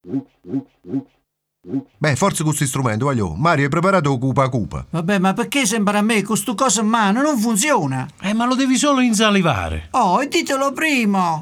Beh, forse con questo strumento, voglio. Mario, hai preparato Cupa Cupa? Vabbè, ma perché sembra a me che sto coso in mano non funziona? Ma lo devi solo insalivare. Oh, e ditelo prima!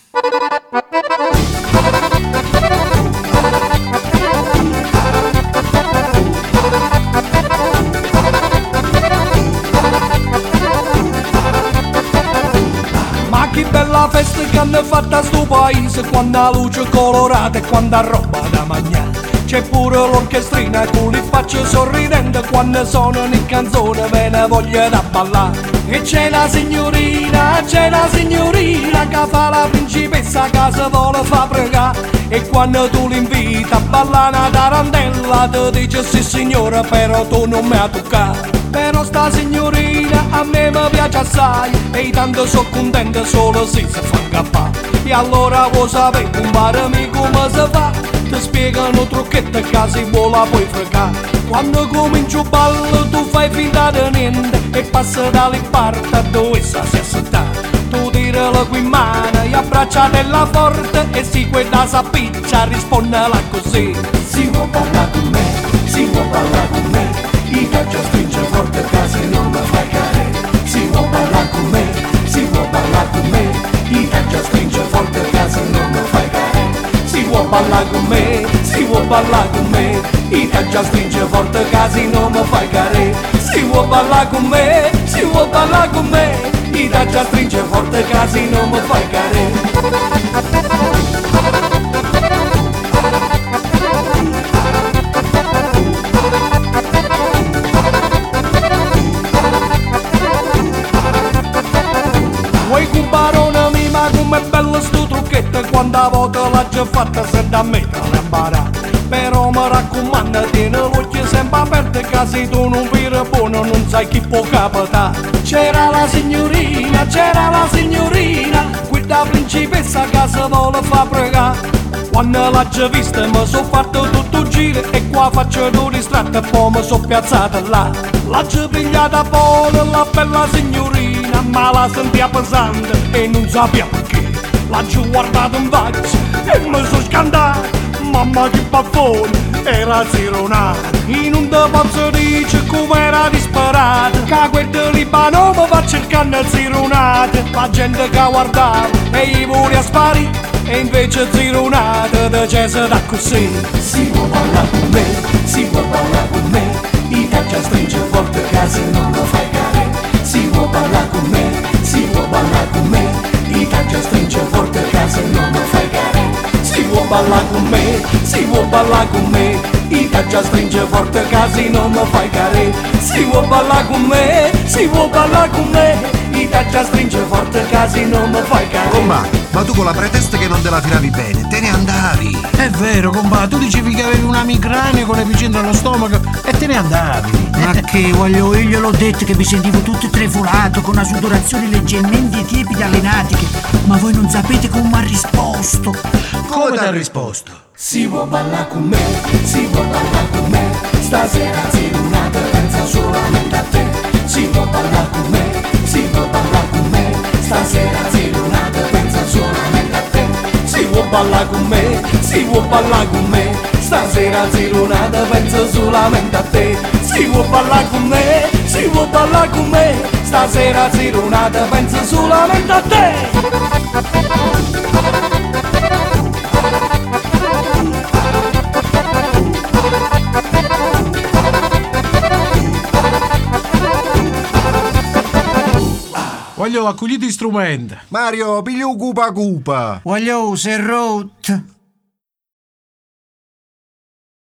Ma che bella festa che hanno fatto a sto paese, quanta luce colorata e quanta roba da mangiare. C'è pure l'orchestrina con le facce sorridenti, quando suonano le canzoni me ne voglia da ballare. E c'è la signorina che fa la principessa che si vuole fa pregare. E quando tu l'inviti a ballare una tarantella ti dice sì signora, però tu non mi ha toccato. Però sta signorina a me mi piace assai, e tanto sono contenta solo se si fa incappare. E allora vuoi sapere, comparami come si fa? Ti spiegano trucchetti che si vuole poi fregare. Quando comincio ballo tu fai finta di niente e passi dalle parti a dove si assetta. Tu tirala qui in mano e abbracciatela forte, e si quella s'appiccia rispondela così. Si vuoi ballare con me, si vuoi ballare con me, i caccia stringe forte casi non mi fai cadere. Si vuoi ballare con me, si vuoi ballare con me, i caccia stringe forte casi non mi fai cadere. Si vuoi ballare con me, si vuoi ballare con me, i caccia stringe forte casi non mi fai cadere. Si vuoi ballare con me, si vuoi ballare con me, i caccia stringe forte casi non mi fai cadere. Vuoi comparone mia, ma com'è bello sto trucchetto, quanta volta l'ha già fatta se da me te l'imparare. Però mi raccomando, tieni l'occhio sempre aperto, che se tu non vedi buono non sai chi può capitare. C'era la signorina, quella principessa che si vuole fa pregare. Quando l'ha già vista mi sono fatto tutto un giro, e qua faccio due distratto e poi mi sono piazzata là. L'ha già pigliata poi la bella signorina, ma la sentia pesante e non sapeva perché. L'ha già guardato in faccia e mi sono scandato. Mamma che baffone, era zironata. E non te posso dire com'era disperata, che quel di Libano mi va cercando zironata. La gente che guardava e gli voleva sparire, e invece zironata decise da così. Si vuoi ballare con me, si vuoi ballare con me, i caccia stringe forte che se non mi fai cadere. Si vuoi ballare con me, si vuoi ballare con me, i caccia stringe forte che se non mi fai cadere. Si vuoi ballare con me, si vuoi ballare con me, i caccia stringe forte che non mi fai cadere. Si vuoi ballare con me, si vuoi ballare con me, i caccia stringe forte che non mi fai cadere. Ma tu con la pretesta che non te la tiravi bene, te ne andavi. È vero, compa, tu dicevi che avevi una emicrania con l'epicentro allo stomaco e te ne andavi. Ma che voglio, io gliel'ho detto che mi sentivo tutto trefolato, con una sudorazione leggermente tiepida alle natiche, ma voi non sapete come mi ha risposto. Come ti ha risposto? Si vuoi ballare con me, si vuoi ballare con me, stasera zironata pensa solamente a te. Si vuoi ballare con me, si vuoi ballare con me, stasera zironata pensa solamente a te. Si vuoi ballare con me, si vuoi ballare con me, stasera zironata pensa solamente a te. Si vuoi ballare con me, si vuoi ballare con me, stasera zironata pensa solamente a te. Voglio accogliti strumenti. Mario, piglio Cupa Cupa. Voglio, si è rotto.